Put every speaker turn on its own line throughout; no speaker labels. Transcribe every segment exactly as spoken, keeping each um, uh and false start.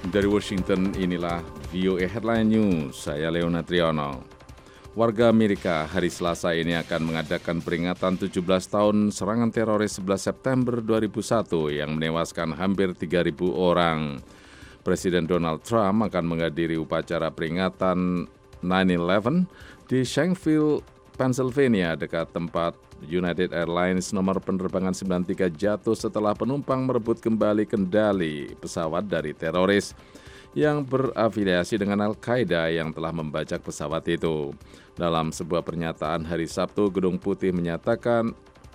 Dari Washington, inilah V O A Headline News. Saya Leona Triyono. Warga Amerika hari Selasa ini akan mengadakan peringatan tujuh belas tahun serangan teroris sebelas September dua ribu satu yang menewaskan hampir tiga ribu orang. Presiden Donald Trump akan menghadiri upacara peringatan nine eleven di Shanksville, Pennsylvania, dekat tempat United Airlines nomor penerbangan sembilan puluh tiga jatuh setelah penumpang merebut kembali kendali pesawat dari teroris yang berafiliasi dengan Al-Qaeda yang telah membajak pesawat itu. Dalam sebuah pernyataan hari Sabtu, Gedung Putih menyatakan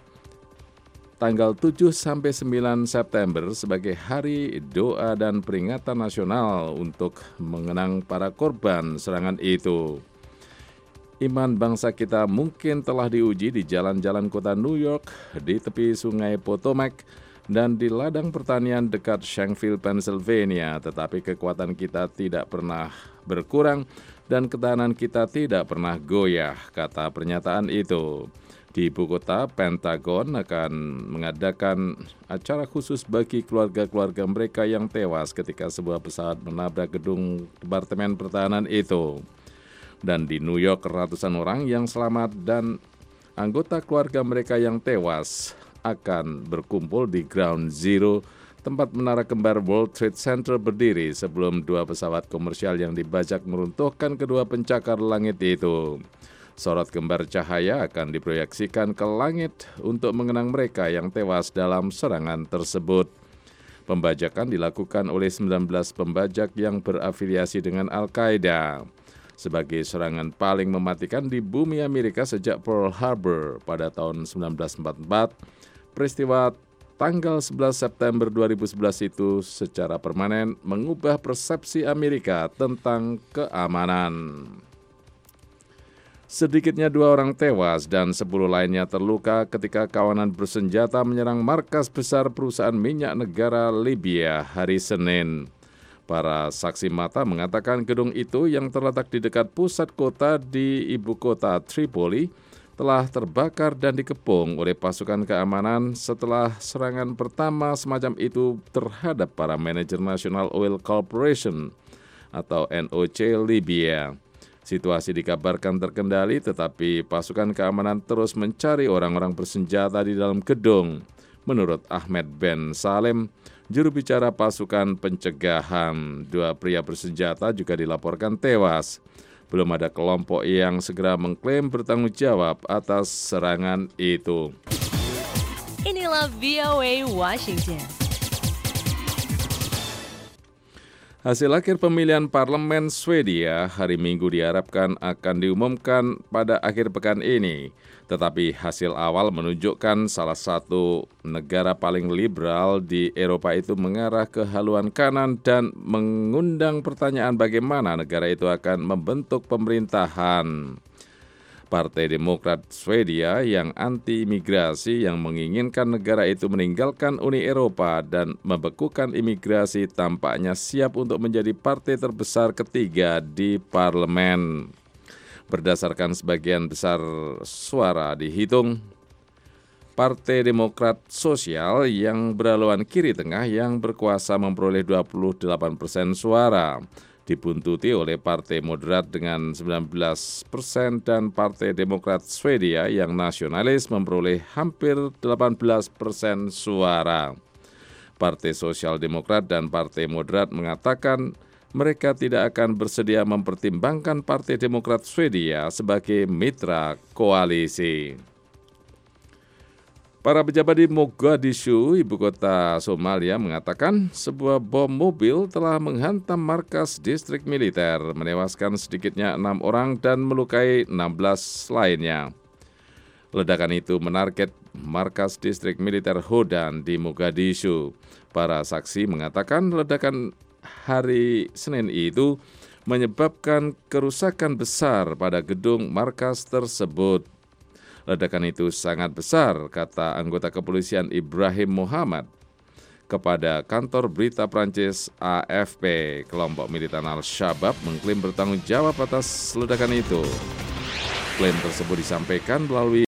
tanggal tujuh sampai sembilan September sebagai hari doa dan peringatan nasional untuk mengenang para korban serangan itu. Iman bangsa kita mungkin telah diuji di jalan-jalan kota New York, di tepi sungai Potomac, dan di ladang pertanian dekat Shanksville, Pennsylvania, tetapi kekuatan kita tidak pernah berkurang dan ketahanan kita tidak pernah goyah, kata pernyataan itu. Di ibu kota, Pentagon akan mengadakan acara khusus bagi keluarga-keluarga mereka yang tewas ketika sebuah pesawat menabrak gedung Departemen Pertahanan itu. Dan di New York, ratusan orang yang selamat dan anggota keluarga mereka yang tewas akan berkumpul di Ground Zero, tempat menara kembar World Trade Center berdiri sebelum dua pesawat komersial yang dibajak meruntuhkan kedua pencakar langit itu. Sorot kembar cahaya akan diproyeksikan ke langit untuk mengenang mereka yang tewas dalam serangan tersebut. Pembajakan dilakukan oleh sembilan belas pembajak yang berafiliasi dengan Al-Qaeda. Sebagai serangan paling mematikan di bumi Amerika sejak Pearl Harbor pada tahun sembilan belas empat puluh empat, peristiwa tanggal sebelas September dua ribu sebelas itu secara permanen mengubah persepsi Amerika tentang keamanan. Sedikitnya dua orang tewas dan sepuluh lainnya terluka ketika kawanan bersenjata menyerang markas besar perusahaan minyak negara Libya hari Senin. Para saksi mata mengatakan gedung itu yang terletak di dekat pusat kota di ibu kota Tripoli telah terbakar dan dikepung oleh pasukan keamanan setelah serangan pertama semacam itu terhadap para manajer National Oil Corporation atau N O C Libya. Situasi dikabarkan terkendali, tetapi pasukan keamanan terus mencari orang-orang bersenjata di dalam gedung. Menurut Ahmed Ben Salem, juru bicara pasukan pencegahan, dua pria bersenjata juga dilaporkan tewas. Belum ada kelompok yang segera mengklaim bertanggung jawab atas serangan itu.
Inilah V O A Washington.
Hasil akhir pemilihan parlemen Swedia hari Minggu diharapkan akan diumumkan pada akhir pekan ini. Tetapi hasil awal menunjukkan salah satu negara paling liberal di Eropa itu mengarah ke haluan kanan dan mengundang pertanyaan bagaimana negara itu akan membentuk pemerintahan. Partai Demokrat Swedia yang anti-imigrasi yang menginginkan negara itu meninggalkan Uni Eropa dan membekukan imigrasi tampaknya siap untuk menjadi partai terbesar ketiga di parlemen. Berdasarkan sebagian besar suara dihitung, Partai Demokrat Sosial yang berhaluan kiri tengah yang berkuasa memperoleh dua puluh delapan persen suara, dibuntuti oleh Partai Moderat dengan sembilan belas persen dan Partai Demokrat Swedia yang nasionalis memperoleh hampir delapan belas persen suara. Partai Sosial Demokrat dan Partai Moderat mengatakan mereka tidak akan bersedia mempertimbangkan Partai Demokrat Swedia sebagai mitra koalisi. Para pejabat di Mogadishu, ibu kota Somalia, mengatakan sebuah bom mobil telah menghantam markas distrik militer, menewaskan sedikitnya enam orang dan melukai enam belas lainnya. Ledakan itu menarget markas distrik militer Hodan di Mogadishu. Para saksi mengatakan ledakan hari Senin itu menyebabkan kerusakan besar pada gedung markas tersebut. Ledakan itu sangat besar, kata anggota kepolisian Ibrahim Muhammad kepada kantor berita Prancis A F P. Kelompok militan Al-Shabaab mengklaim bertanggung jawab atas ledakan itu. Klaim tersebut disampaikan melalui